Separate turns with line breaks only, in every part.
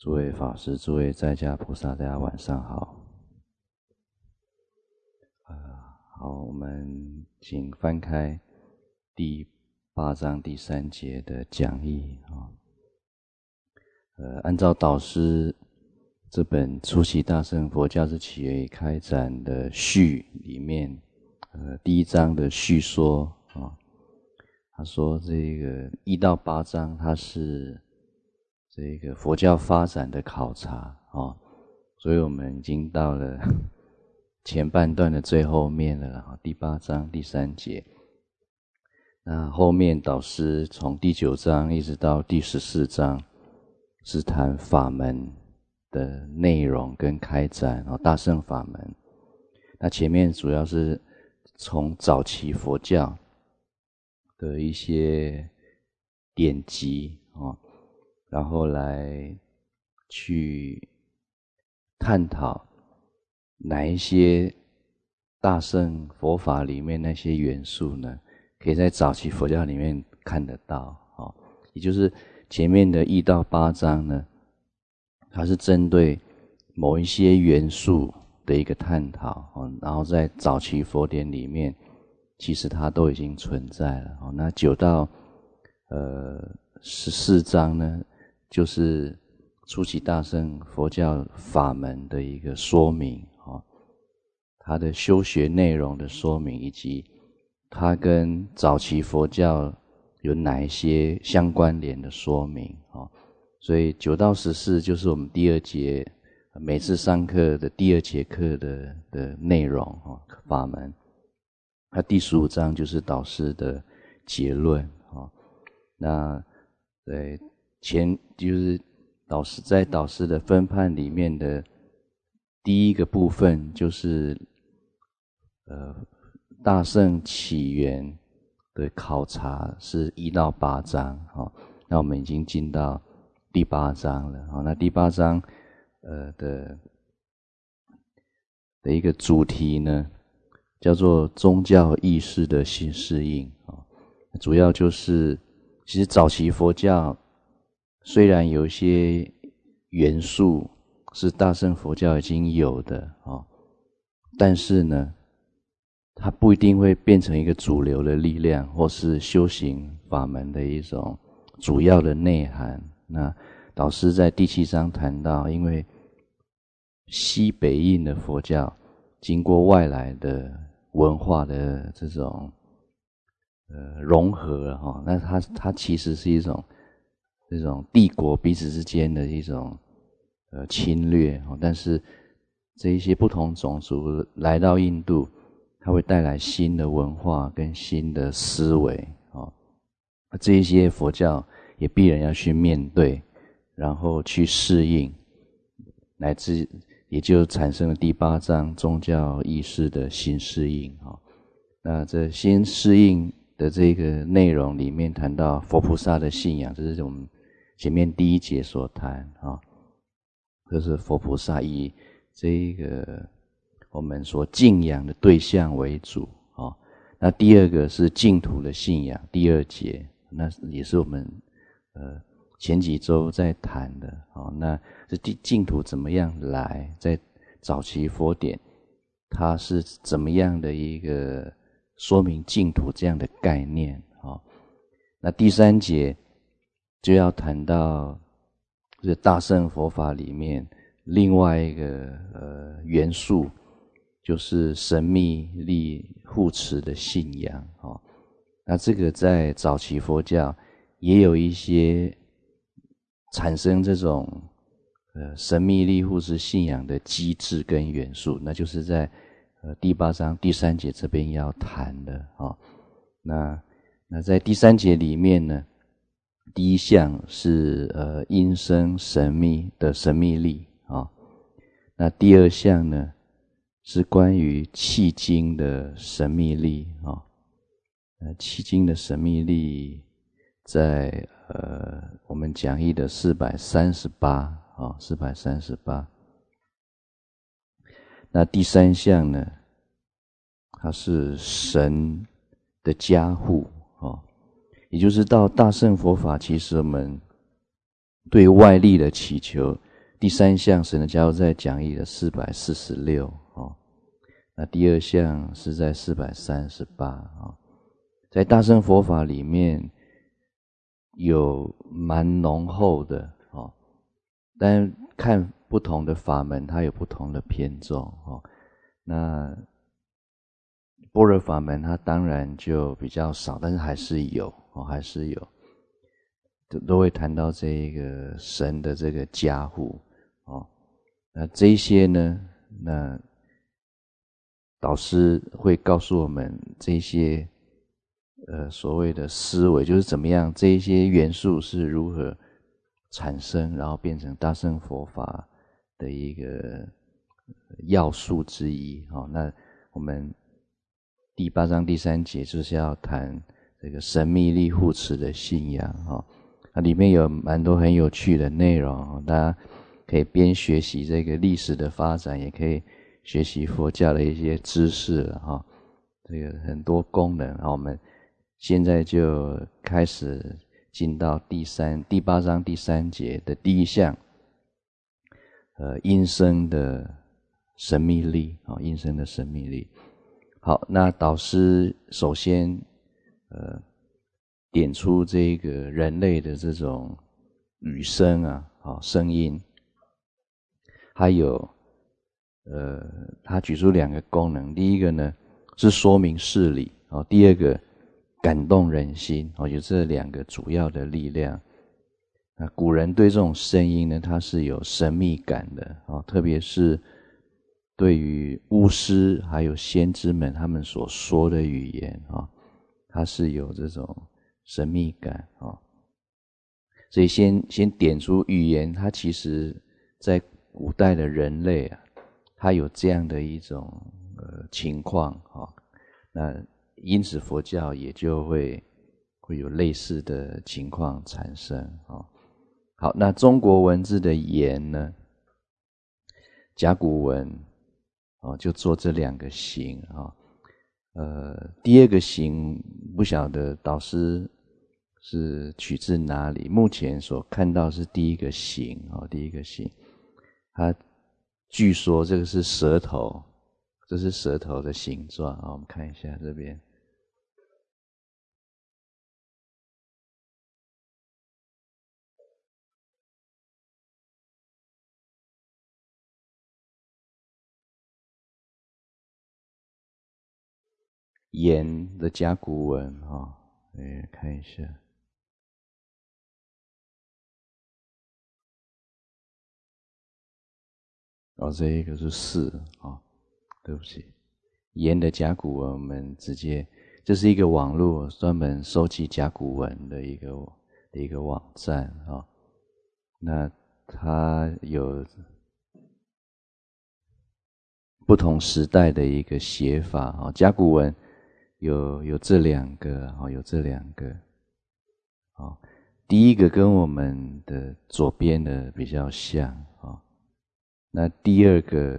诸位法师、诸位在家菩萨，大家晚上好。好，我们请翻开第8章第3节的讲义啊。按照导师这本《初期大乘佛教之起源与开展》的序里面，第1章的序说啊，他说这个1到8章，它是这个佛教发展的考察啊，所以我们已经到了前半段的最后面了，第8章第3节。那后面导师从第9章一直到第14章是谈法门的内容跟开展，大乘法门。那前面主要是从早期佛教的一些典籍然后来去探讨哪一些大乘佛法里面那些元素呢，可以在早期佛教里面看得到。也就是前面的1到8章呢，它是针对某一些元素的一个探讨，然后在早期佛典里面其实它都已经存在了。那9到14章呢，就是初期大乘佛教法门的一个说明，它的修学内容的说明，以及它跟早期佛教有哪一些相关联的说明。所以9到14就是我们第2节每次上课的第2节课的内容，法门。那第15章就是导师的结论。那对就是导师的分判里面的第一个部分就是大乘起源的考察是1到8章。那我们已经进到第8章了。那第8章的一个主题呢，叫做宗教意识的新适应。主要就是其实早期佛教虽然有一些元素是大乘佛教已经有的，但是呢它不一定会变成一个主流的力量，或是修行法门的一种主要的内涵。那导师在第7章谈到，因为西北印的佛教经过外来的文化的这种融合，那它其实是一种这种帝国彼此之间的一种侵略，但是这一些不同种族来到印度，它会带来新的文化跟新的思维，这一些佛教也必然要去面对，然后去适应，乃至也就产生了第8章宗教意识的新适应。那这新适应的这个内容里面谈到佛菩萨的信仰，这是我们前面第1节所谈，就是佛菩萨以这个我们所敬仰的对象为主。那第2个是净土的信仰，第2节，那也是我们前几周在谈的。那这净土怎么样来，在早期佛典它是怎么样的一个说明净土这样的概念。那第3节就要谈到这大乘佛法里面另外一个元素，就是神秘力护持的信仰。那这个在早期佛教也有一些产生这种神秘力护持信仰的机制跟元素，那就是在第8章第3节这边要谈的。那在第3节里面呢，第1项是因生神秘的神秘力。那第2项呢是关于契经的神秘力。契经的神秘力在我们讲义的438。那第3项呢，它是神的加护。也就是到大乘佛法，其实我们对外力的祈求第三项神的加入在讲义的446哦，那第二项是在438哦，在大乘佛法里面有蛮浓厚的哦，但看不同的法门，它有不同的偏重哦。那般若法门它当然就比较少，但是还是有哦，还是有，都会谈到这个神的这个加护哦。那这一些呢，那导师会告诉我们这些所谓的思维，就是怎么样这一些元素是如何产生，然后变成大乘佛法的一个要素之一哦。那我们第8章第3节就是要谈这个神秘力护持的信仰哦。那里面有蛮多很有趣的内容哦，大家可以边学习这个历史的发展，也可以学习佛教的一些知识了哈。这个很多功能，我们现在就开始进到第8章第3节的第一项，音声的神秘力啊，音声的神秘力。好，那导师首先点出这个人类的这种语声啊，声音，还有他举出2个功能，第一个呢是说明事理哦，第二个感动人心哦，有这2个主要的力量。那古人对这种声音呢，它是有神秘感的哦，特别是对于巫师还有先知们他们所说的语言啊，它是有这种神秘感啊。所以先点出语言，它其实在古代的人类啊，它有这样的一种情况啊，那因此佛教也就会有类似的情况产生啊。好，那中国文字的言呢，甲骨文哦，就做这2个形啊。第2个形不晓得导师是取自哪里，目前所看到是第1个形哦，第1个形，它据说这个是舌头，这是舌头的形状啊。我们看一下这边，言的甲骨文啊，看一下。哦，这一个是4啊，对不起，言的甲骨文我们直接，这是一个网络专门收集甲骨文的一个网站啊。那它有不同时代的一个写法啊，甲骨文有这2个啊，有这2个啊。第一个跟我们的左边的比较像啊，那第2个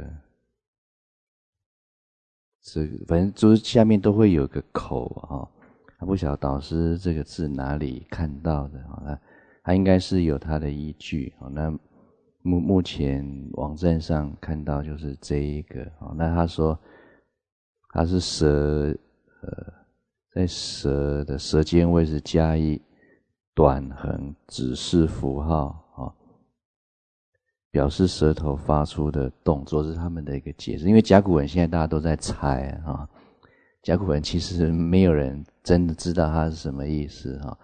这个反正就是下面都会有个口啊，不晓得导师这个字哪里看到的啊？那他应该是有他的依据啊。那目前网站上看到就是这一个啊。那他说他是舌在舌的舌尖位置加以短横指示符号啊，表示舌头发出的动作，是他们的一个解释。因为甲骨文现在大家都在猜啊，甲骨文其实没有人真的知道它是什么意思哈。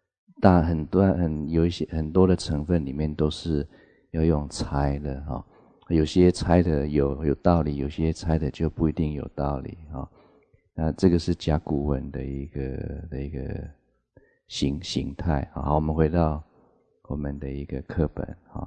有一些很多的成分里面都是要用猜的哈，有些猜的有道理，有些猜的就不一定有道理哈。那这个是甲骨文的一个形态。好，我们回到我们的一个课本哈。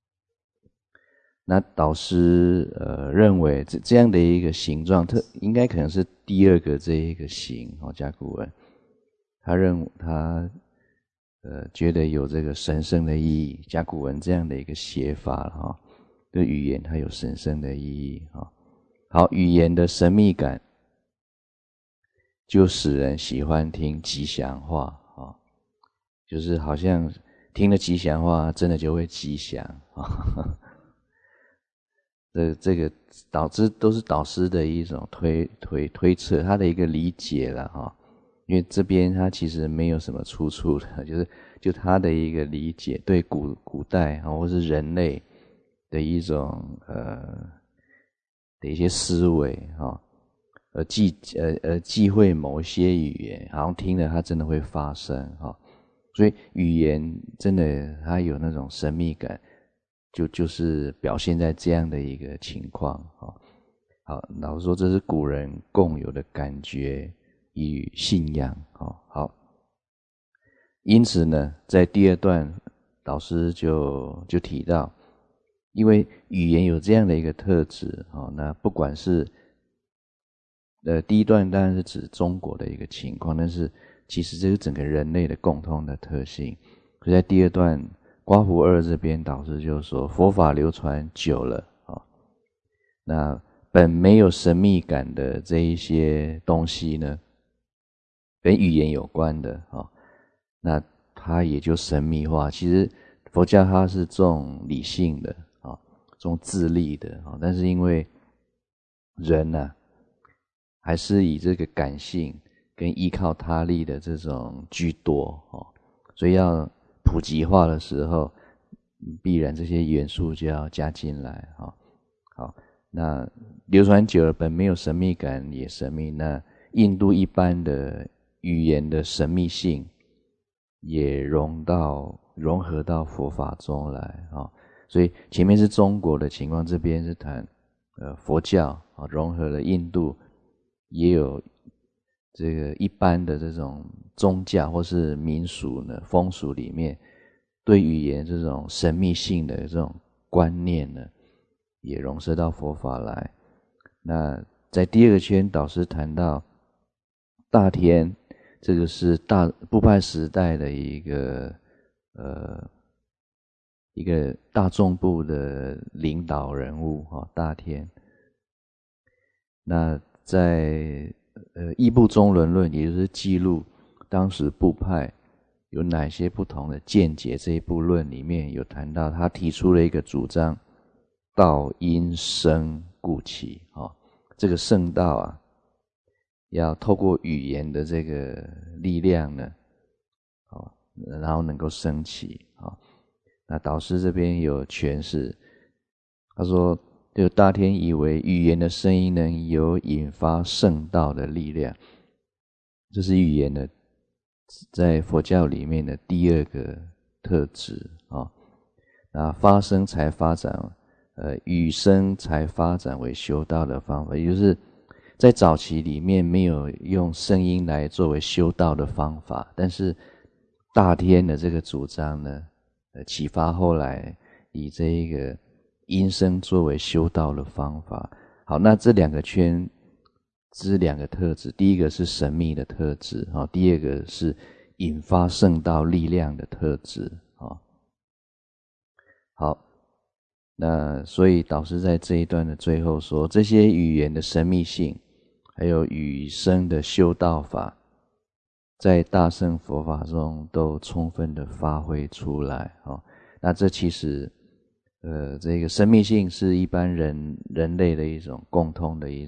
那导师认为这样的一个形状，应该可能是第2个这一个形哦，甲骨文，他觉得有这个神圣的意义，甲骨文这样的一个写法哈，对语言它有神圣的意义哈。好，语言的神秘感就使人喜欢听吉祥话啊，就是好像听了吉祥话，真的就会吉祥啊。 这个都是导师的一种推测，他的一个理解了哈。因为这边他其实没有什么出处的，就他的一个理解，对古代或是人类的一种的一些思维忌讳某些语言，好像听了它真的会发生所以语言真的它有那种神秘感，就是表现在这样的一个情况好，老实说这是古人共有的感觉与信仰好，因此呢，在第二段老师就提到，因为语言有这样的一个特质那不管是第一段当然是指中国的一个情况，但是其实这是整个人类的共通的特性。所以在第二段刮胡二这边导师就说，佛法流传久了那本没有神秘感的这一些东西呢，跟语言有关的那它也就神秘化。其实佛教它是重理性的重自立的但是因为人还是以这个感性跟依靠他力的这种居多所以要普及化的时候，必然这些元素就要加进来好，那流传久了本没有神秘感也神秘，那印度一般的语言的神秘性也融合到佛法中来所以前面是中国的情况，这边是谈佛教融合了印度，也有这个一般的这种宗教或是民俗呢风俗里面对语言这种神秘性的这种观念呢也融合到佛法来。那在第二个圈导师谈到大天，这个是部派时代的一个大众部的领导人物大天。那在异部中伦论，也就是记录当时部派有哪些不同的见解，这一部论里面有谈到，他提出了一个主张，道因声故起这个圣道要透过语言的这个力量呢然后能够升起那导师这边有诠释，他说这个大天以为语言的声音能有引发圣道的力量，这是语言的在佛教里面的第二个特质那发声才发展语声才发展为修道的方法，也就是在早期里面没有用声音来作为修道的方法，但是大天的这个主张呢启发后来以这一个音声作为修道的方法。好，那这两个圈这两个特质，第一个是神秘的特质第二个是引发圣道力量的特质好，那所以导师在这一段的最后说，这些语言的神秘性还有语声的修道法，在大乘佛法中都充分的发挥出来那这其实这个神秘性是一般人类的一种共通的一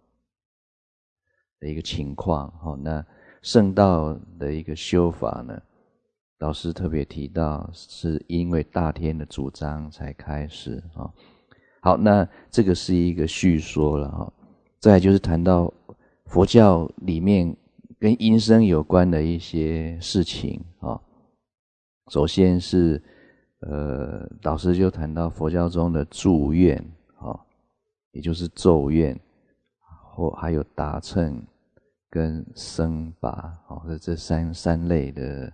个情况那圣道的一个修法呢，老师特别提到是因为大天的主张才开始好，那这个是一个叙说了再来就是谈到佛教里面跟音声有关的一些事情首先是导师就谈到佛教中的祝愿也就是咒愿或还有达乘跟僧拔这三类的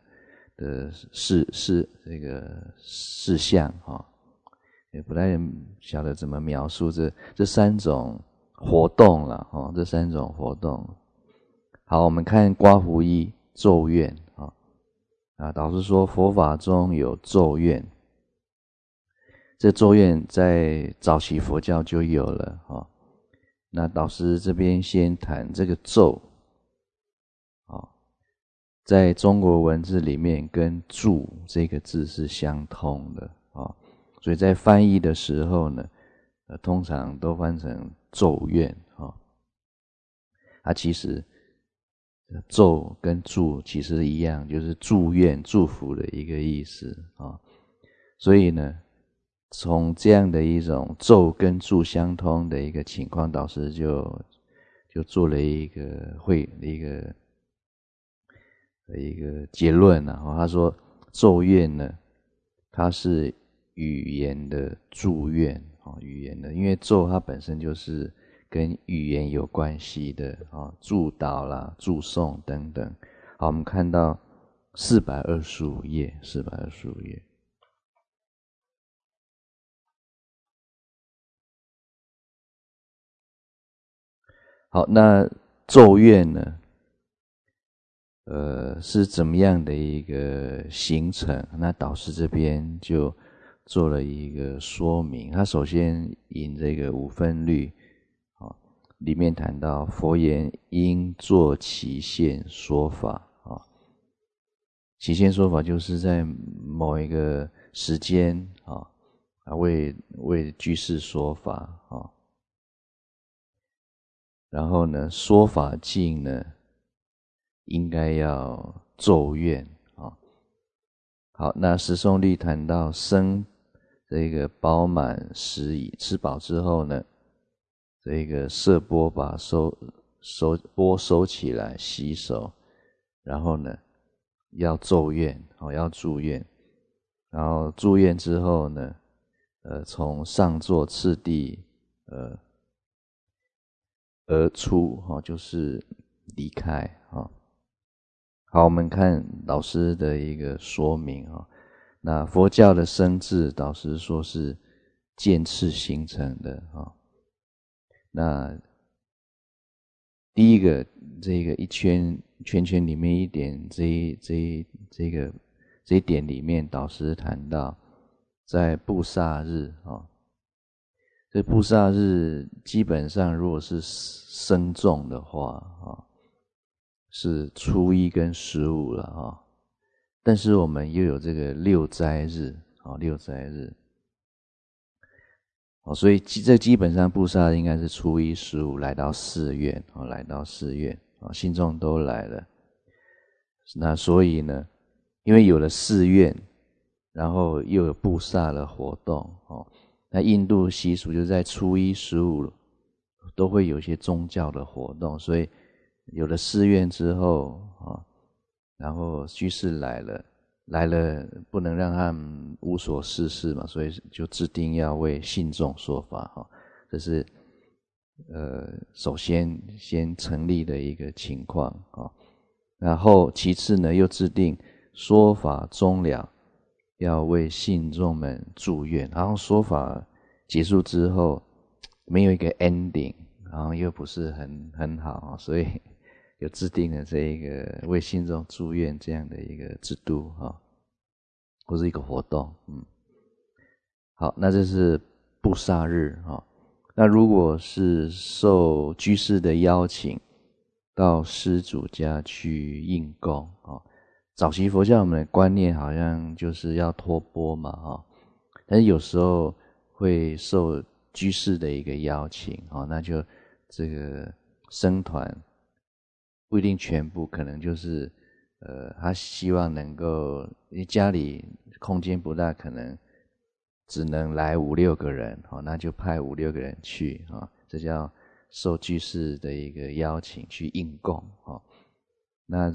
这个事项也不太晓得怎么描述这三种活动了这三种活动。好，我们看刮胡一咒愿导师说佛法中有咒愿，这咒愿在早期佛教就有了那导师这边先谈这个咒在中国文字里面跟祝这个字是相通的所以在翻译的时候呢通常都翻成咒怨其实咒跟祝其实一样，就是祝愿、祝福的一个意思所以呢，从这样的一种咒跟祝相通的一个情况，导师就做了一个结论他说咒怨呢，它是语言的祝愿语言的，因为咒它本身就是跟语言有关系的祝祷啦、祝颂等等。好，我们看到425页。好，那咒怨呢是怎么样的一个形成？那导师这边就做了一个说明。他首先引这个五分律里面谈到佛言应作期限说法期限说法就是在某一个时间为居士说法然后呢，说法尽呢，应该要咒怨好，那十诵律谈到生这个饱满食已，吃饱之后呢，这个摄钵把钵收起来洗手，然后呢要咒怨要祝愿，然后祝愿之后呢从上座次第而出就是离开好，我们看导师的一个说明那佛教的生智，导师说是渐次形成的那第一个这个一圈圈里面一点这一点里面，导师谈到在布萨日这布萨日基本上如果是僧众的话是初一跟15了但是我们又有这个六斋日所以这基本上布萨应该是初一15来到寺院信众都来了。那所以呢，因为有了寺院，然后又有布萨的活动那印度习俗就在初一15都会有一些宗教的活动，所以有了寺院之后然后居士来了不能让他们无所事事嘛，所以就制定要为信众说法这是首先成立的一个情况然后其次呢又制定说法终了要为信众们祝愿，然后说法结束之后没有一个 ending， 然后又不是很好所以有制定了这一个为信众祝愿这样的一个制度或是一个活动好，那这是布萨日那如果是受居士的邀请到施主家去应供早期佛教我们的观念好像就是要托钵嘛但是有时候会受居士的一个邀请那就这个僧团不一定全部，可能就是他希望能够，因为家里空间不大，可能只能来5、6个人那就派5、6个人去这叫受居士的一个邀请去应供那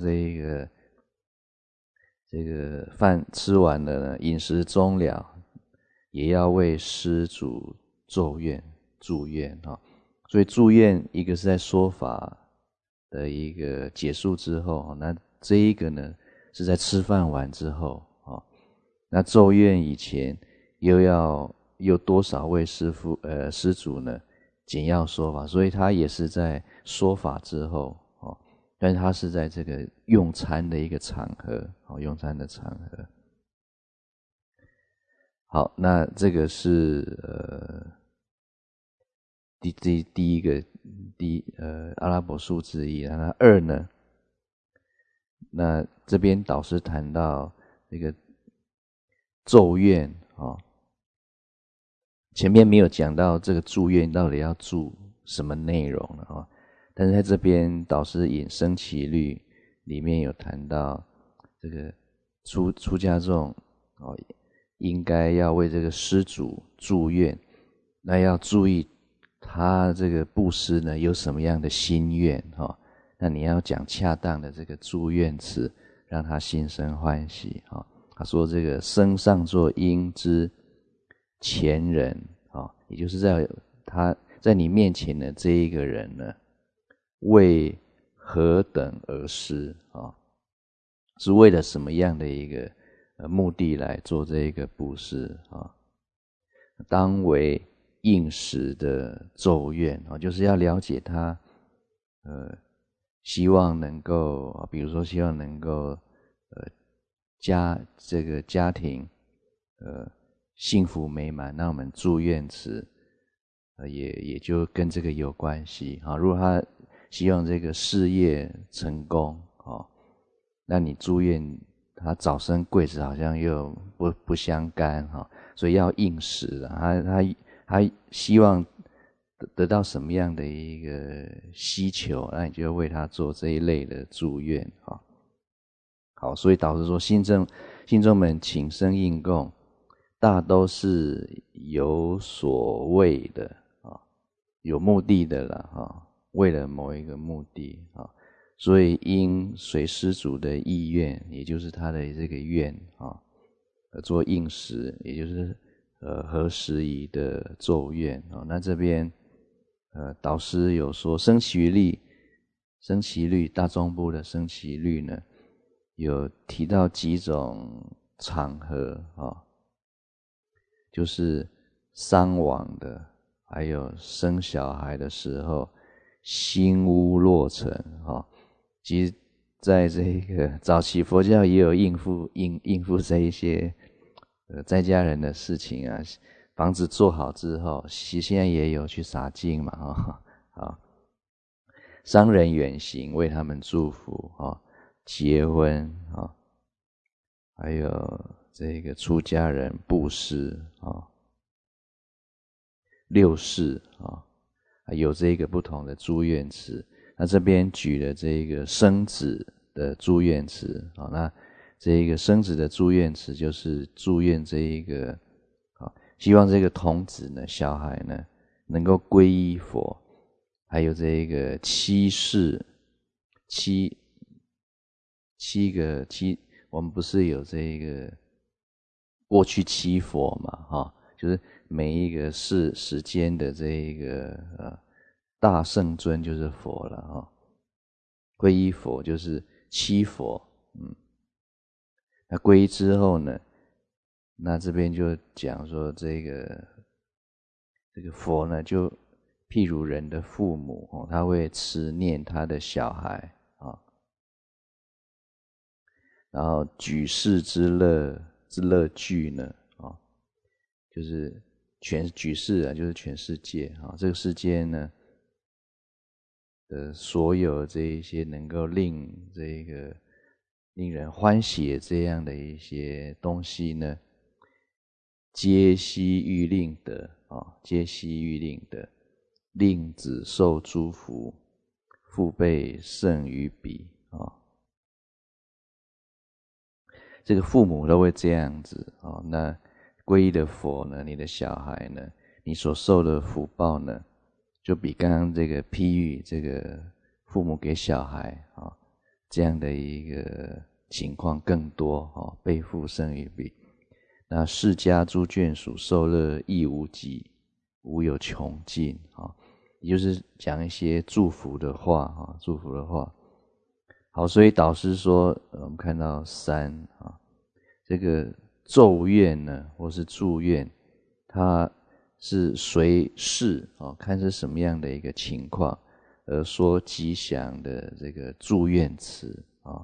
这个饭吃完了呢，饮食终了，也要为施主咒愿祝愿所以祝愿一个是在说法的一个结束之后，那这一个呢是在吃饭完之后那咒愿以前又多少位施主呢简要说法，所以他也是在说法之后但是他是在这个用餐的一个场合用餐的场合。好，那这个是第一个阿拉伯数字1。那2呢，那这边导师谈到这个咒怨前面没有讲到这个祝愿到底要祝什么内容了啊，但是在这边导师引升旗律里面有谈到这个出家众哦，应该要为这个施主祝愿，那要注意他这个布施呢有什么样的心愿哈，那你要讲恰当的这个祝愿词，让他心生欢喜哈。他说这个升上作因之前人啊，也就是在你面前的这一个人呢，为何等而施啊？是为了什么样的一个目的来做这一个布施啊？当为应时的咒愿啊，就是要了解他希望能够，比如说希望能够这个家庭幸福美满，那我们祝愿词也就跟这个有关系啊。如果他希望这个事业成功啊，那你祝愿他早生贵子好像又不相干哈，所以要应时啊。他希望得到什么样的一个需求，那你就为他做这一类的祝愿啊。好，所以导师说信众们请生应供，大都是有所谓的啊，有目的的了啊，为了某一个目的啊。所以因随施主的意愿，也就是他的这个愿啊，做应时，也就是合时宜的咒愿啊。那这边导师有说升旗律大众部的升旗律呢，有提到几种场合啊，就是丧亡的，还有生小孩的时候，新屋落成啊。其实在这个早期佛教也有应付这一些在家人的事情啊，房子做好之后，现在也有去洒净嘛啊，商人远行为他们祝福啊，结婚啊，还有这个出家人布施啊，六事啊，有这个不同的祝愿词。那这边举了这个生子的祝愿词啊，那这个生子的祝愿词就是祝愿这一个希望这个童子呢，小孩呢能够皈依佛，还有这个七个我们不是有这个过去七佛嘛就是每一个时间的这一个大圣尊就是佛了皈依佛就是七佛那皈依之后呢，那这边就讲说这个佛呢，就譬如人的父母他会慈念他的小孩然后举世之乐具呢就是举世就是全世界这个世界呢的所有这一些能够令人欢喜的这样的一些东西呢，皆悉欲令得皆悉欲令得，令子受诸福，父辈胜于彼这个父母都会这样子那皈依的佛呢，你的小孩呢，你所受的福报呢，就比刚刚这个譬喻这个父母给小孩这样的一个情况更多辈父胜于彼。那世家诸眷属受乐亦无极，无有穷尽也就是讲一些祝福的话祝福的话。好，所以导师说我们看到三这个咒愿呢，或是祝愿，它是随事看是什么样的一个情况而说吉祥的这个祝愿词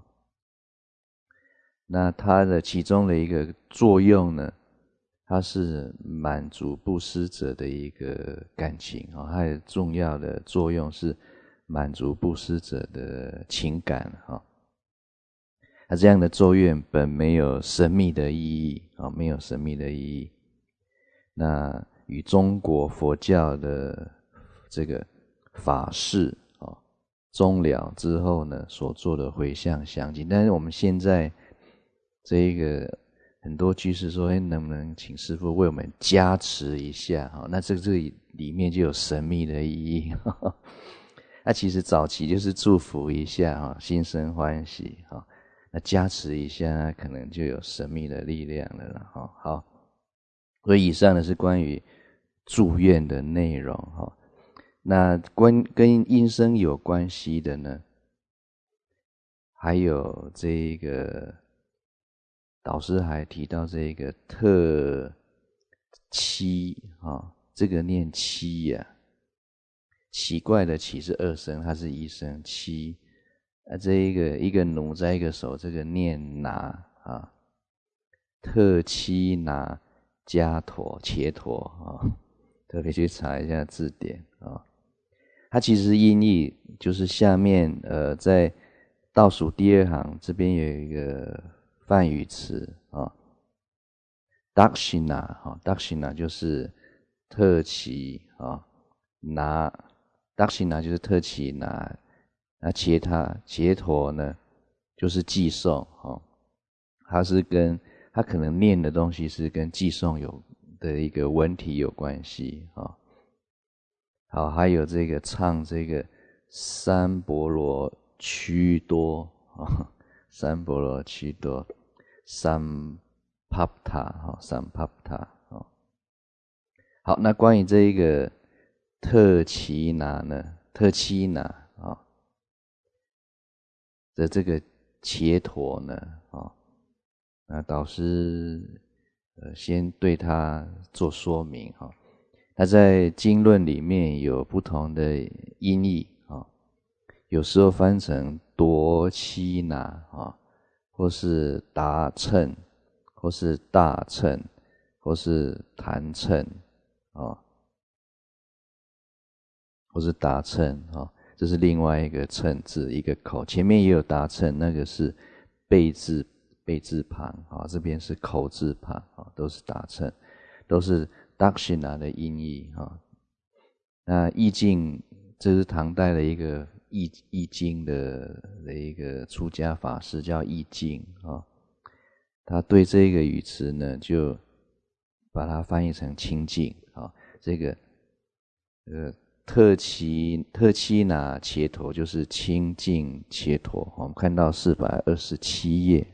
那它的其中的一个作用呢，它是满足布施者的一个感情它的重要的作用是满足布施者的情感那这样的咒愿本没有神秘的意义没有神秘的意义。那与中国佛教的这个法事终了之后呢，所做的回向相近。但是我们现在这个很多居士说，能不能请师父为我们加持一下？那这里面就有神秘的意义。那其实早期就是祝福一下，心生欢喜，那加持一下，那可能就有神秘的力量了啦。好，所以以上呢是关于祝愿的内容。那跟音声有关系的呢，还有这个导师还提到这个特七，这个念七呀，奇怪的奇是二声，它是一声七。这一个奴在一个手，这个念拿特七拿伽陀伽陀特别去查一下字典它其实音译就是下面在倒数第二行这边有一个梵语词Dakshina 就是特奇拿Dakshina 就是特奇拿，那伽陀呢就是寄送它可能念的东西是跟寄送有的一个文体有关系好，还有这个唱这个三波罗屈多三波罗屈多三帕塔三帕塔好，那关于这一个特奇拿呢，特七拿的这个伽陀呢那导师先对他做说明他在经论里面有不同的音译有时候翻成夺七拿或是达称，或是大称，或是坛称或是达称这是另外一个称字一个口，前面也有达称，那个是贝字旁这边是口字旁都是达称，都是 Dakshina 的音译那译经这是唐代的一个译经的一个出家法师叫译经他对这个语词呢就把它翻译成清净这个特七拿伽陀就是清净伽陀我们看到427页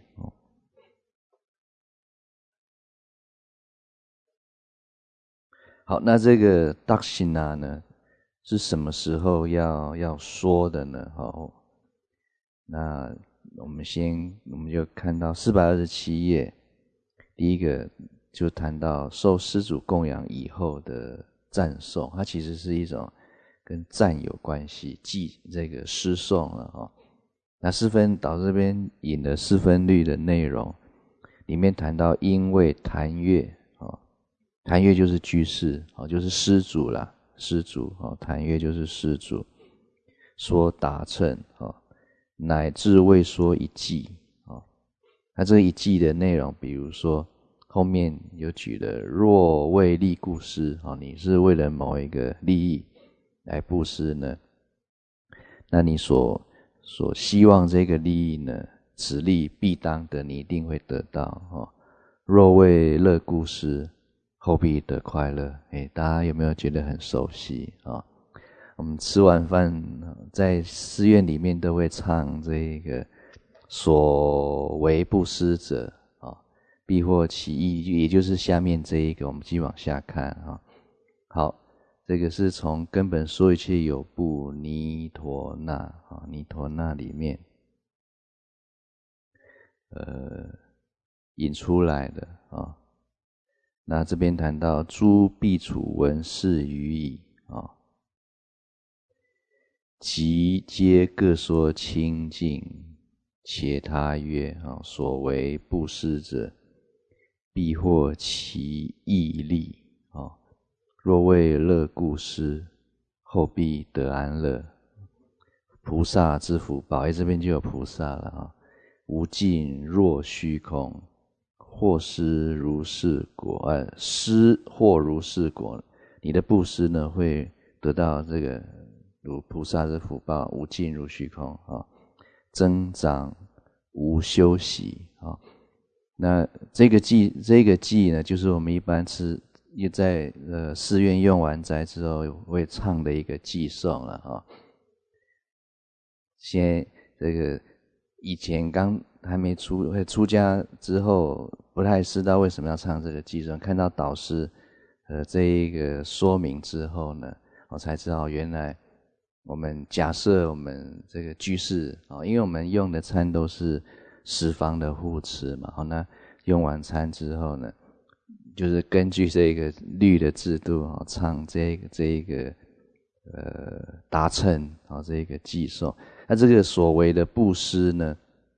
好，那这个 Dakshina 呢是什么时候要说的呢那我们就看到427页第一个就谈到受施主供养以后的赞颂，它其实是一种跟赞有关系，即这个诗颂了那导师这边引了四分律的内容，里面谈到因为弹乐弹乐就是居士就是施主啦，施主弹乐就是施主，说达称乃至未说一偈那这一偈的内容，比如说后面有举的若为利故施你是为了某一个利益来布施呢，那你所希望这个利益呢，此利必当得，你一定会得到若为乐故施，后必得快乐大家有没有觉得很熟悉我们吃完饭在寺院里面都会唱这个所为布施者必获其意，也就是下面这一个，我们继续往下看好，这个是从根本说一切有部尼陀那尼陀那里面引出来的那这边谈到诸苾芻闻是语矣即皆各说清净，且他曰所为布施者，必获其义利若为乐故施，后必得安乐。菩萨之福报这边就有菩萨了无尽若虚空， 或施如是果，施或如是果，你的布施呢会得到这个如菩萨的福报，无尽如虚空啊，增长无休息啊。那这个偈呢，就是我们一般也在寺院用完斋之后会唱的一个偈颂了啊。现在这个以前刚还没出家之后，不太知道为什么要唱这个偈颂，看到导师这一个说明之后呢，我才知道原来我们假设我们这个居士啊，因为我们用的餐都是十方的护持嘛，好，那用完餐之后呢，就是根据这个律的制度啊，唱这一个达称啊，这个偈颂。那这个所谓的布施呢，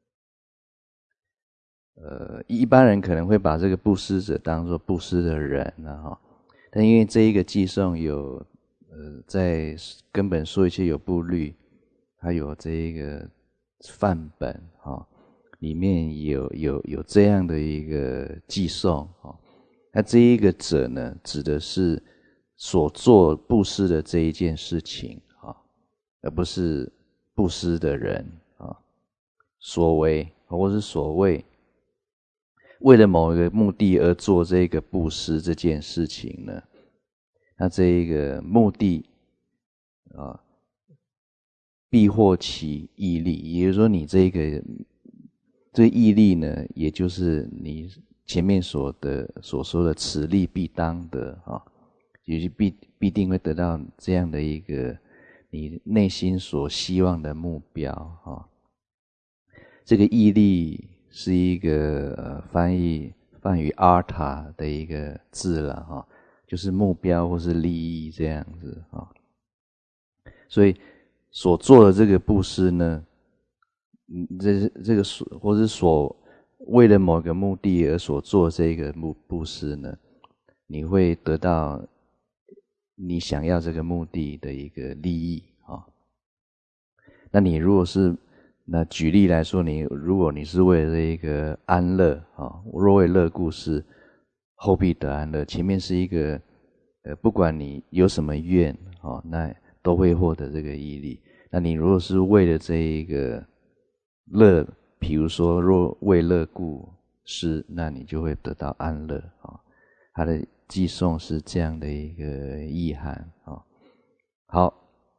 一般人可能会把这个布施者当作布施的人哈，但因为这一个偈颂有在根本说一切有部律，还有这一个范本哈，里面有这样的一个偈颂哈。那这一个者呢，指的是所做布施的这一件事情啊，而不是布施的人啊。所为或是所谓为了某一个目的而做这个布施这件事情呢，那这一个目的啊，必获其义利，也就是说你这个义利呢，也就是你前面所说的此利必当得啊，也就必定会得到这样的一个你内心所希望的目标啊。这个义利是一个翻译于阿塔的一个字了哈，就是目标或是利益这样子啊。所以所做的这个布施呢，这个或是所为了某个目的而所做这个布施呢，你会得到你想要这个目的的一个利益啊。那你如果是举例来说，如果你是为了这一个安乐啊，若为乐故事，后必得安乐。前面是一个不管你有什么愿啊，那都会获得这个义利。那你如果是为了这一个乐，比如说若为乐故事，那你就会得到安乐啊。它的偈颂是这样的一个意涵啊。好。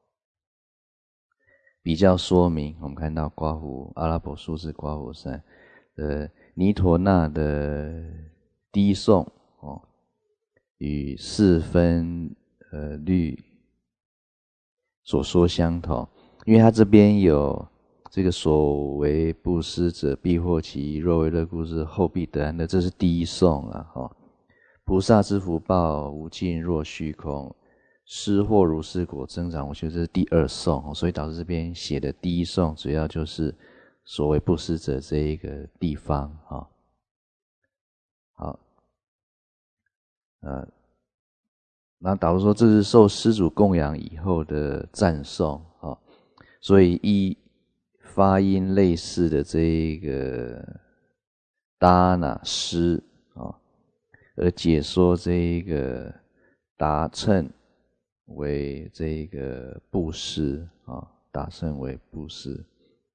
比较说明，我们看到刮胡阿拉伯数字刮胡山的尼陀那的低颂哦，与四分律所说相同，因为它这边有这个所为布施者必获其若为乐故事，后必得安乐，这是第一颂啊哈。菩萨之福报无尽若虚空。施或如是果增长无休，这是第二颂，所以导致这边写的第一颂主要就是所谓布施者这一个地方啊。好，那导致说这是受施主供养以后的赞颂啊，所以依发音类似的这一个达那施啊，而解说这一个达称。为这个布施啊，打胜为布施。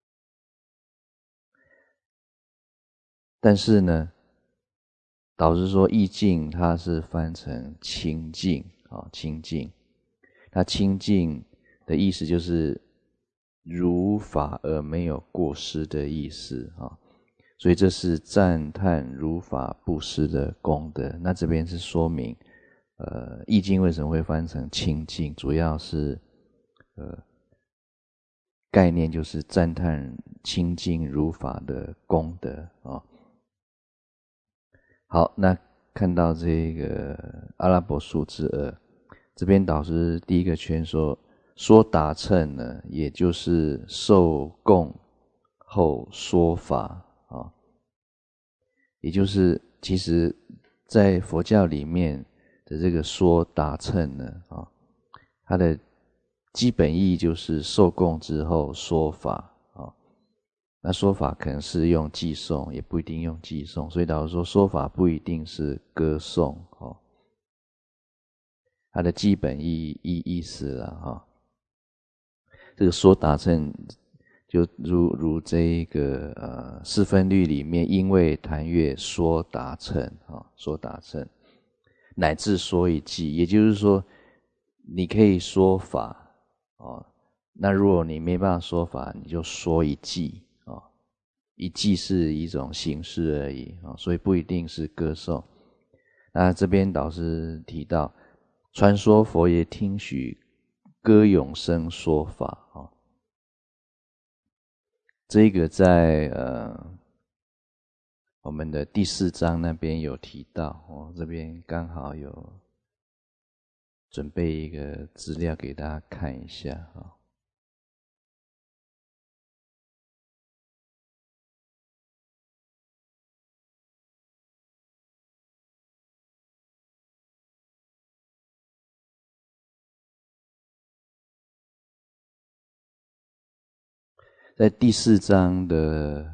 但是呢，导致说意境它是翻成清净啊，清净。那清净的意思就是如法而没有过失的意思啊，所以这是赞叹如法布施的功德。那这边是说明。易经为什么会翻成清净？主要是概念就是赞叹清净如法的功德啊。好，那看到这个阿拉伯数字2，这边导师第一个圈说达称呢，也就是受供后说法啊，也就是其实在佛教里面。的这个说达称呢啊，它的基本意义就是受供之后说法啊。 那说法可能是用偈颂，也不一定用偈颂，所以导致说说法不一定是歌颂哦，它的基本意思了哈。这个说达乘就如这一个四分律里面，因为弹乐说达乘啊，说达乘乃至说一偈，也就是说你可以说法哦，那如果你没办法说法，你就说一偈啊，一偈是一种形式而已啊，所以不一定是歌颂。那这边导师提到，传说佛爷听许歌咏声说法啊，这个在我们的第4章那边有提到哦，这边刚好有准备一个资料给大家看一下啊。在第4章的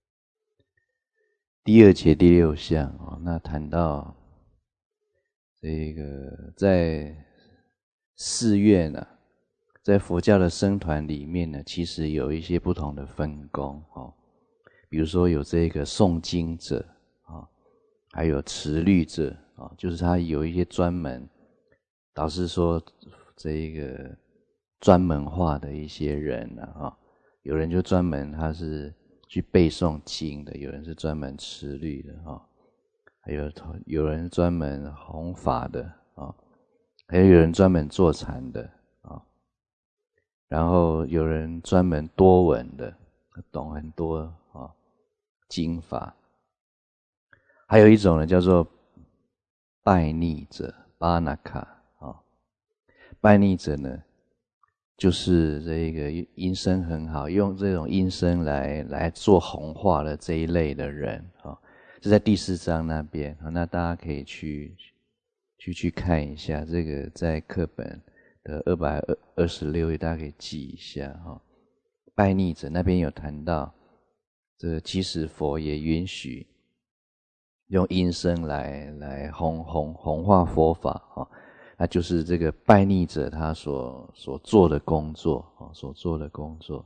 第2节第6项哦，那谈到这个在寺院呢，在佛教的僧团里面呢，其实有一些不同的分工哦，比如说有这个诵经者啊，还有持律者啊，就是他有一些专门，导师说这个专门化的一些人啊，有人就专门他是去背诵经的，有人是专门持律的啊，还有人专门弘法的啊，还有人专门坐禅的啊，然后有人专门多闻的，懂很多啊经法，还有一种呢叫做拜逆者巴那卡啊，拜逆者呢就是这个音声很好，用这种音声来做弘化的这一类的人啊，这在第4章那边啊，那大家可以去看一下，这个在课本的226页大家可以记一下哈。拜逆者那边有谈到，这个其实佛也允许用音声来弘化佛法啊，那就是这个拜逆者他所做的工作啊，所做的工作。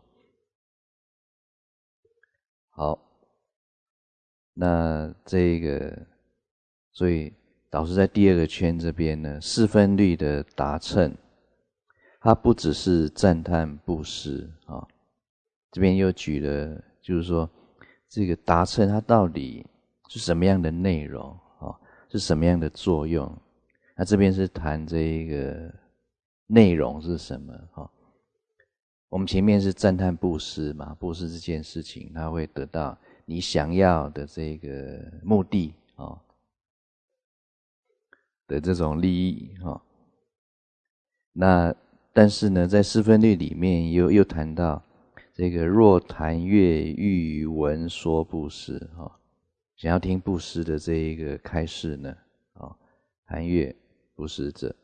好，那这个，所以导师在第2个圈这边呢，4分律的达乘，它不只是赞叹布施啊，这边又举了，就是说这个达乘它到底是什么样的内容啊？是什么样的作用？那这边是谈这一个内容是什么啊？我们前面是赞叹布施嘛，布施这件事情，它会得到你想要的这个目的啊的这种利益啊。那但是呢，在4分律里面又谈到这个若弹乐欲闻说布施啊，想要听布施的这一个开示呢啊，弹乐布施者。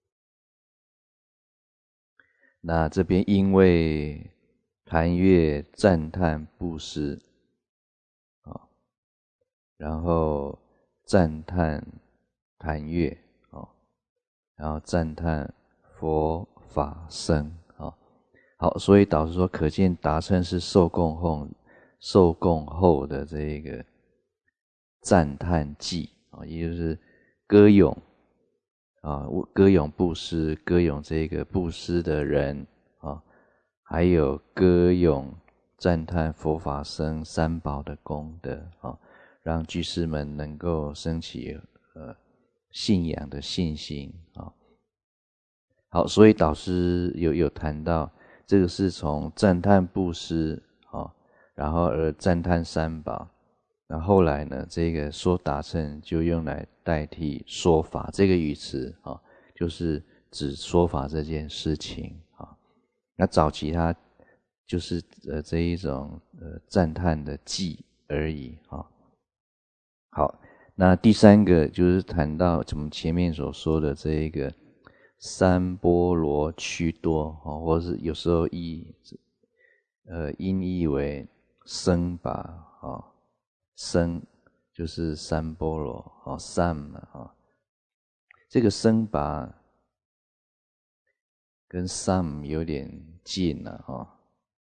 那这边因为弹乐赞叹布施啊，然后赞叹弹乐啊，然后赞叹佛法僧啊，好，所以导师说，可见达乘是受供后的这个赞叹偈啊，也就是歌咏啊，歌咏布施，歌咏这个布施的人啊，还有歌咏赞叹佛法僧三宝的功德啊，让居士们能够升起信仰的信心啊。好，所以导师有谈到，这个是从赞叹布施啊，然后而赞叹三宝。那后来呢，这个说达乘就用来代替说法这个语词啊，就是指说法这件事情啊。那早期它就是这一种赞叹的偈而已啊。好，那第3个就是谈到我们前面所说的这一个三波罗衢多啊，或是有时候音译为僧巴啊，僧就是三波罗啊，sam 啊，这个僧巴跟 sam 有点近了啊。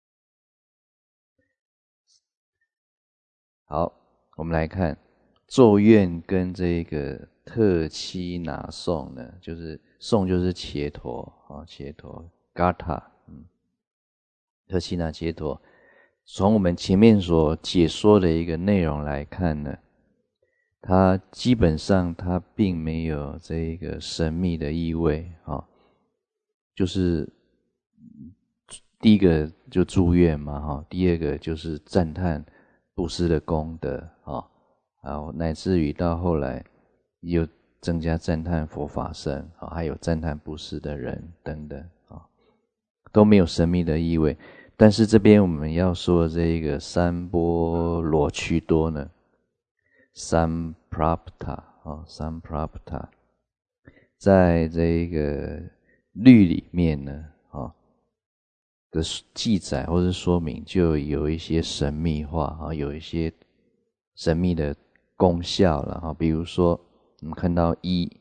好，我们来看咒怨跟这个特期拿诵呢，就是诵就是伽陀啊，伽陀 Gata，特期拿伽陀。从我们前面所解说的一个内容来看呢，它基本上它并没有这个神秘的意味啊，就是第一个就祝愿嘛哈，第二个就是赞叹布施的功德啊，然后乃至于到后来又增加赞叹佛法僧啊，还有赞叹布施的人等等啊，都没有神秘的意味。但是这边我们要说这个三波罗屈多呢，Samprapta 啊，Samprapta，在这个律里面呢啊的记载或者说明，就有一些神秘化啊，有一些神秘的功效了啊。比如说，我们看到一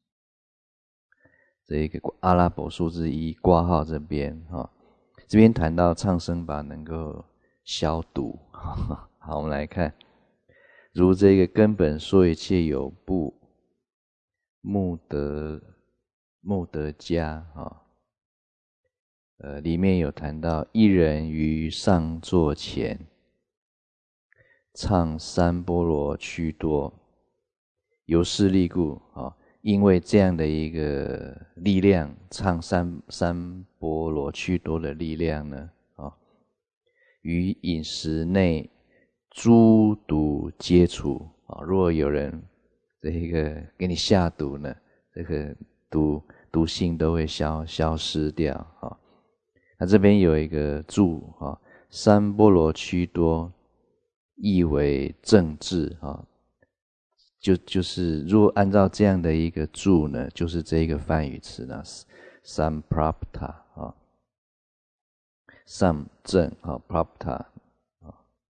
这个阿拉伯数字1括号这边啊。这边谈到唱僧巴能够消毒，好，我们来看，如这个根本说一切有部慕德迦啊，里面有谈到一人于上座前唱三波罗屈多，由是力故啊。因为这样的一个力量，唱三波罗屈多的力量呢，于饮食内诸毒皆除啊。如果有人这个给你下毒呢，这个毒性都会消失掉啊。那这边有一个注啊，三波罗屈多意为正治啊。就是如果按照这样的一个注呢，就是这个梵语词呢 ，samprapta 啊 ，sam 正啊 ，prapta 啊，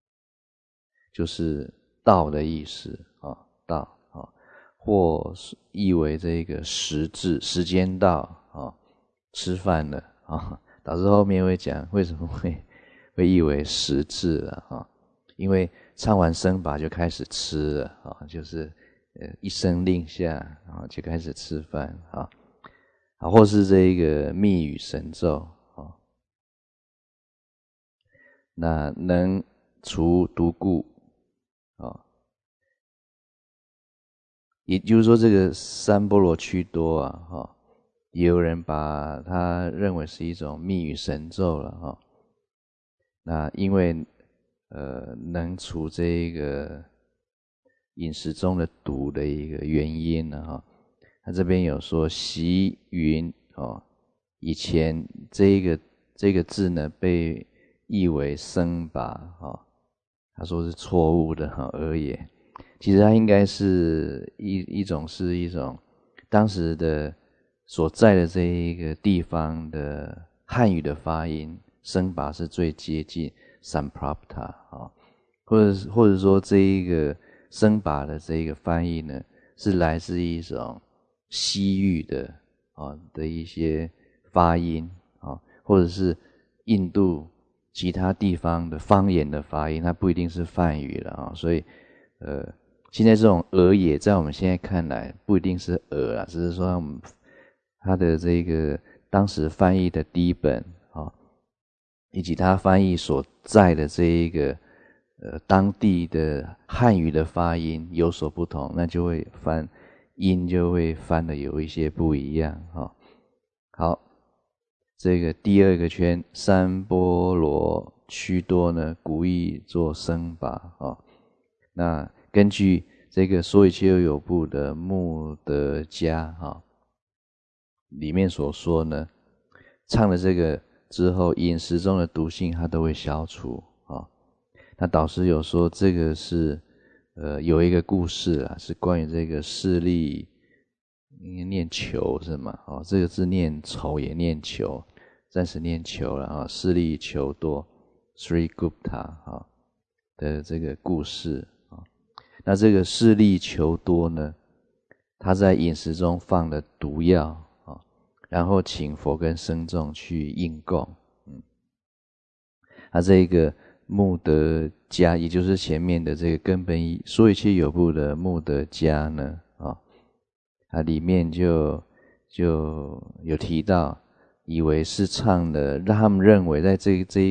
就是道的意思啊，道啊，或译为这个时至时间到啊，吃饭了啊，导致后面会讲为什么会译为时至了啊，因为唱完僧巴就开始吃了啊，就是一声令下啊，就开始吃饭啊，或是这个密语神咒啊，那能除毒故啊，也就是说这个三波罗屈多啊，也有人把它认为是一种密语神咒了哈。那因为能除这个饮食中的毒的一个原因呢哈，他这边有说习云哦，以前这个字呢被译为僧巴哈，他说是错误的哈而也，其实它应该是一种当时的所在的这一个地方的汉语的发音，僧巴是最接近 samprapta 啊，或者说这一个僧巴的这一个翻译呢，是来自一种西域的一些发音啊，或者是印度其他地方的方言的发音，它不一定是梵语了啊，所以现在这种俄也在我们现在看来不一定是俄啦，只是说它的这个当时翻译的第一本啊，以及它翻译所在的这一个当地的汉语的发音有所不同，那就会音就会翻的有一些不一样啊。好，这个第二个圈三波罗屈多呢，古译作僧巴啊。那根据这个说一切有部的慕德迦啊里面所说呢，唱了这个之后，饮食中的毒性它都会消除啊。那导师有说这个是有一个故事啊，是关于这个势利，应该念求是吗？哦，这个字念丑也念求，暂时念求了啊。势利求多 Sri Gupta 啊， 的这个故事啊。那这个势利求多呢，他在饮食中放了毒药啊，然后请佛跟僧众去应供。他这个木德家，也就是前面的这个根本一说一切有部的木德家呢，它里面就有提到，以为是唱的，让他们认为在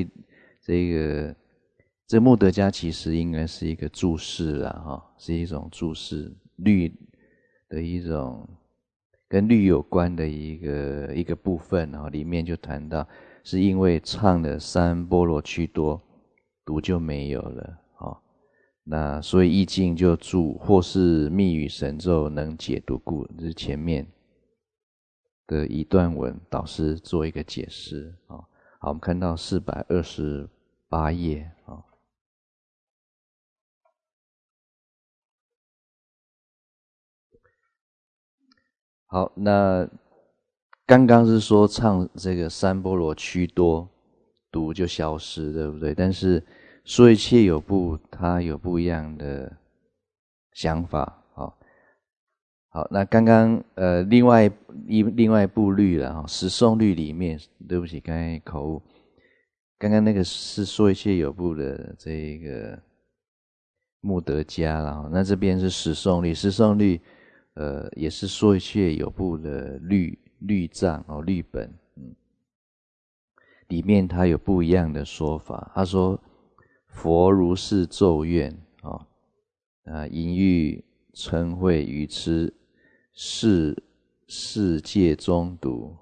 这木德家其实应该是一个注释啦，是一种注释律的一种跟律有关的一个部分，里面就谈到是因为唱了三波罗屈多，毒就没有了，那所以意境就注或是密语神咒能解毒故，这是前面的一段文，导师做一个解释。好，我们看到428页。好，那刚刚是说唱这个三波罗屈多，毒就消失，对不对？但是说一切有部，它有不一样的想法。好，那刚刚另外一部律了，十诵律里面，对不起，刚才口误，刚刚那个是说一切有部的这个木德家啦，那这边是十诵律，十诵律也是说一切有部的律藏律本，里面它有不一样的说法。他说佛如是咒怨淫欲嗔恚愚痴世界中毒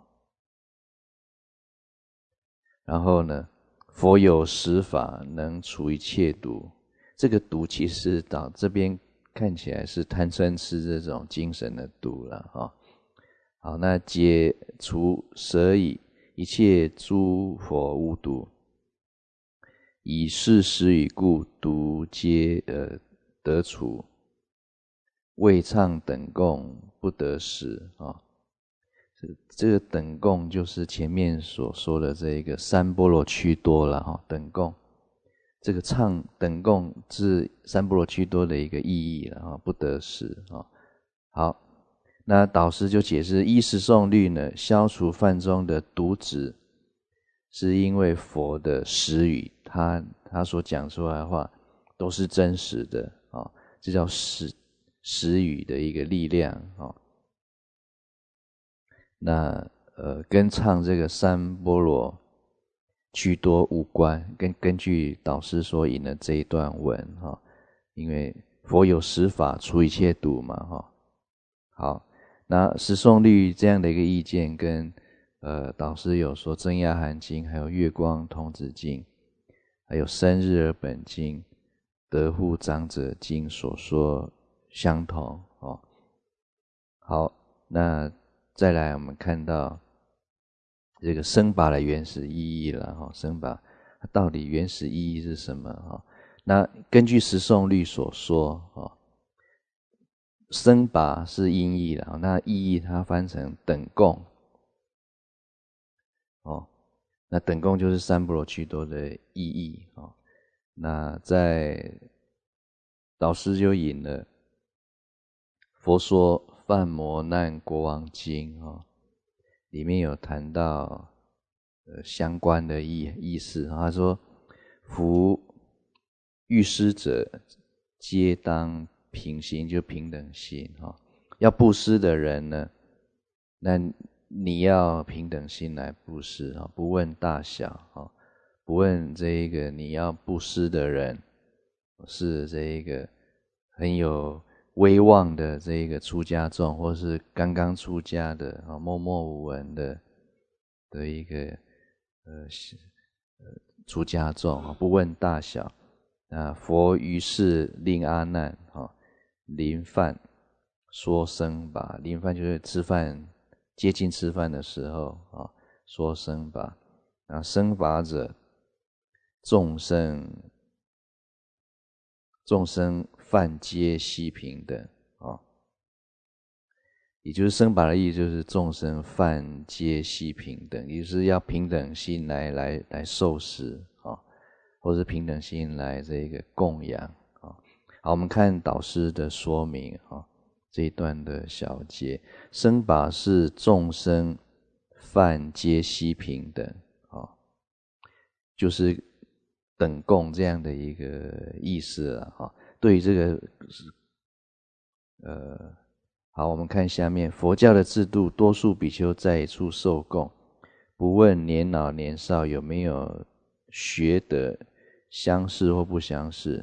然后呢，佛有十法能除一切毒。这个毒其实到这边看起来是贪嗔痴这种精神的毒了好，那解除舍以一切诸佛无毒，以是实语故，毒皆得除。未唱等供不得食这个等供就是前面所说的这个三波罗屈多了等供，这个唱等供是三波罗屈多的一个意义了不得食好，那导师就解释依十诵律呢，消除犯中的毒质，是因为佛的实语，他所讲出来的话都是真实的这叫实语的一个力量那跟唱这个三波罗屈多无关，根据导师所引的这一段文因为佛有十法除一切毒嘛好，那十诵律这样的一个意见跟导师有说真亚含经还有月光童子经还有生日尔本经德护长者经所说相同好，那再来我们看到这个僧巴的原始意义了僧巴到底原始意义是什么那根据十诵律所说僧巴是音译了那意义它翻成等供那等供就是三波罗屈多的意义那在导师就引了佛说梵摩难国王经里面有谈到相关的意思他说夫欲施者皆当平心，就平等心要布施的人呢，那你要平等心来布施不问大小不问这一个你要布施的人是这一个很有威望的这一个出家众，或是刚刚出家的默默无闻的一个出家众不问大小佛于是令阿难临饭说僧巴，临饭就是吃饭接近吃饭的时候说僧巴僧巴者众生饭皆悉平等也就是僧巴的意思就是众生饭皆悉平等，也就是要平等心来受食或是平等心来这个供养啊。好，我们看导师的说明啊，这一段的小节，生法是众生犯皆悉平等啊，就是等共这样的一个意思啊。对于这个好，我们看下面，佛教的制度，多数比丘在一处受供，不问年老年少有没有学得相似或不相似，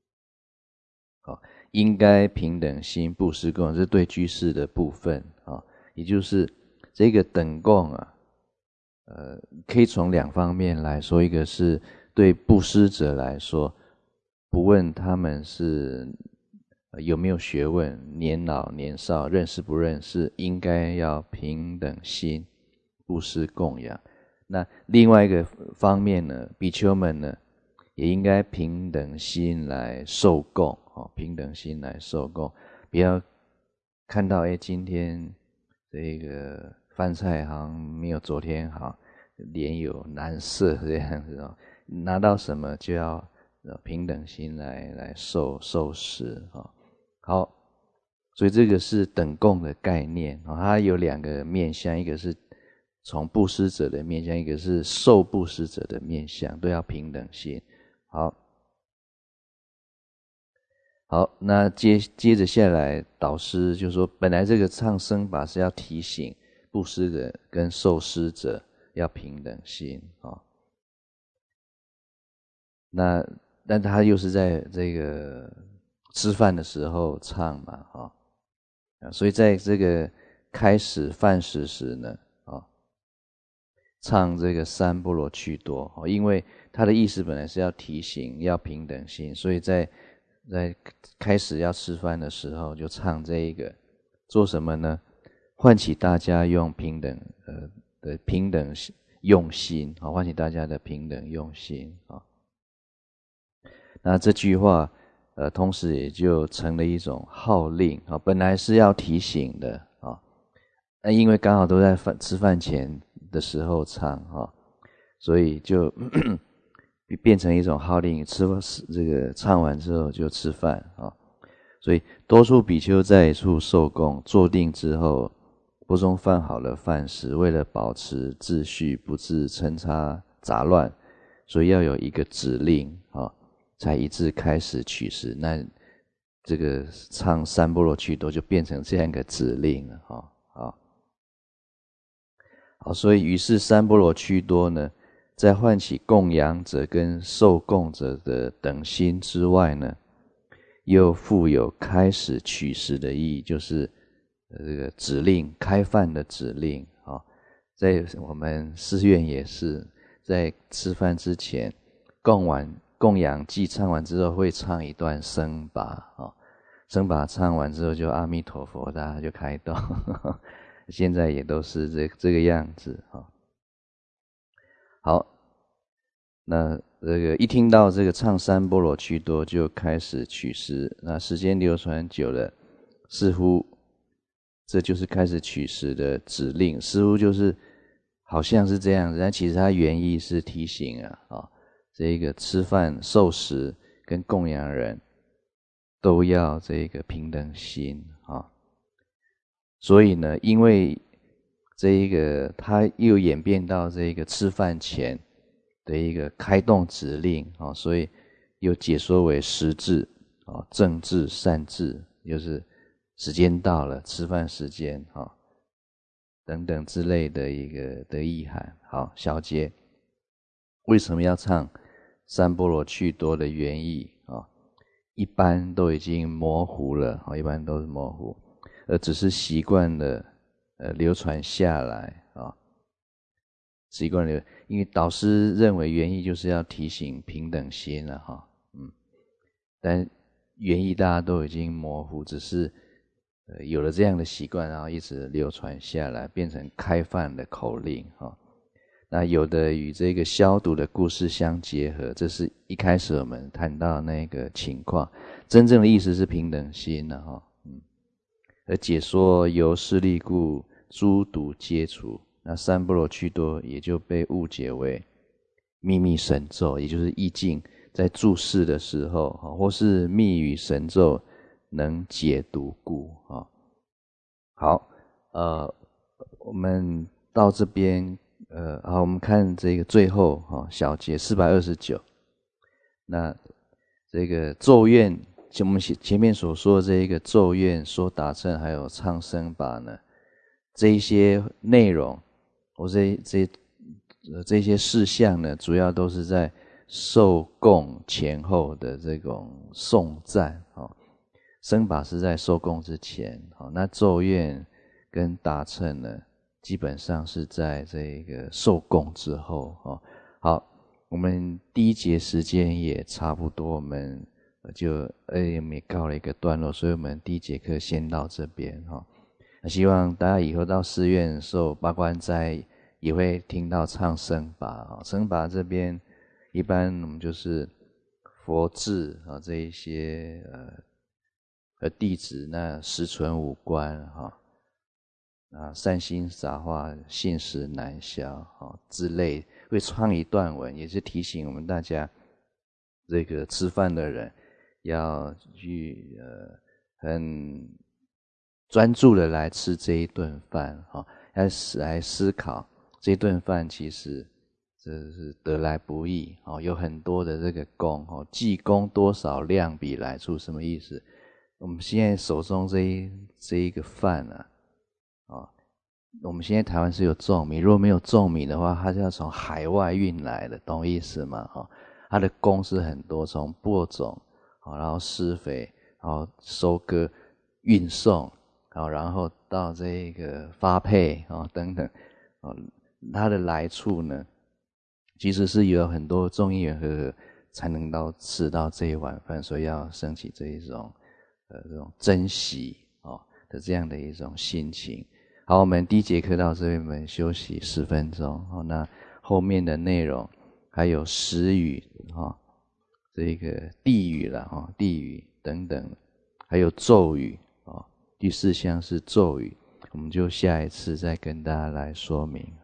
应该平等心布施供养，这是对居士的部分啊，也就是这个等供啊，可以从两方面来说，一个是对布施者来说，不问他们是有没有学问，年老年少，认识不认识，应该要平等心布施供养。那另外一个方面呢，比丘们呢也应该平等心来受供，平等心来受供，不要看到今天这个饭菜好像没有昨天好，脸有难色这样子哦，拿到什么就要平等心来受食啊。好，所以这个是等共的概念啊，它有两个面向，一个是从布施者的面向，一个是受布施者的面向，都要平等心。好，那接着下来，导师就说，本来这个唱僧法是要提醒布施者跟受施者要平等心啊。但他又是在这个吃饭的时候唱嘛，所以在这个开始饭食时呢，唱这个三波罗趣多，因为他的意思本来是要提醒要平等心，所以在开始要吃饭的时候就唱这一个，做什么呢？唤起大家用平等的平等用心，唤起大家的平等用心啊。那这句话同时也就成了一种号令啊，本来是要提醒的啊，那因为刚好都在吃饭前的时候唱啊，所以就变成一种号令，这个唱完之后就吃饭啊。所以多数比丘在一处受供，坐定之后，钵中放好了饭食，为了保持秩序，不致参差杂乱，所以要有一个指令啊，才一致开始取食。那这个唱三波罗趣多就变成这样一个指令了好，所以于是三波罗趣多呢，在唤起供养者跟受供者的等心之外呢，又附有开始取食的意义，就是这个指令，开饭的指令啊。在我们寺院也是，在吃饭之前，供养祭唱完之后，会唱一段僧法啊。僧法唱完之后就阿弥陀佛，大家就开动。现在也都是这个样子啊。好，那这个一听到这个唱三波罗趣多，就开始取食。那时间流传久了，似乎这就是开始取食的指令，似乎就是好像是这样子，但其实它原意是提醒这个吃饭受食跟供养人都要这个平等心啊。所以呢，因为这一个它又演变到这个吃饭前的一个开动指令所以又解说为时至正至善至，就是时间到了，吃饭时间等等之类的一个的意涵。好，小节为什么要唱三波罗趣多的原意一般都已经模糊了一般都是模糊，而只是习惯了流传下来习惯了，因为导师认为原意就是要提醒平等心了但原意大家都已经模糊，只是有了这样的习惯，然后一直流传下来，变成开饭的口令那有的与这个消毒的故事相结合，这是一开始我们谈到那个情况，真正的意思是平等心而解说由势力故，诸毒皆除，那三波罗趣多也就被误解为秘密神咒，也就是意境在注释的时候，或是密语神咒能解读故。好，我们到这边，好，我们看这个最后小节429。那这个咒怨，就我们前面所说的这一个咒怨、说打乘还有唱僧巴呢，这一些内容，或这些事项呢，主要都是在受供前后的这种颂赞。僧巴是在受供之前，那咒怨跟打乘呢，基本上是在这个受供之后。好，我们第一节时间也差不多，我们就也告了一个段落，所以我们第一节课先到这边。希望大家以后到寺院受八关斋也会听到唱僧巴。僧巴这边一般我们就是佛制这一些弟子，那十存五观善心撒化，信实难消之类，会唱一段文，也是提醒我们大家，这个吃饭的人要去很专注的来吃这一顿饭要来思考这一顿饭其实这是得来不易有很多的这个功济公多少量比来处，什么意思？我们现在手中这一个饭我们现在台湾是有种米，如果没有种米的话，它是要从海外运来的，懂意思吗？它的工是很多，从播种然后施肥，然后收割、运送，然后到这个发配等等它的来处呢，其实是有很多众因缘和合才能吃到这一碗饭，所以要升起这种珍惜的这样的一种心情。好，我们第一节课到这边，我们休息10分钟那后面的内容还有时语这个地语啦地语等等，还有咒语第4项是咒语，我们就下一次再跟大家来说明。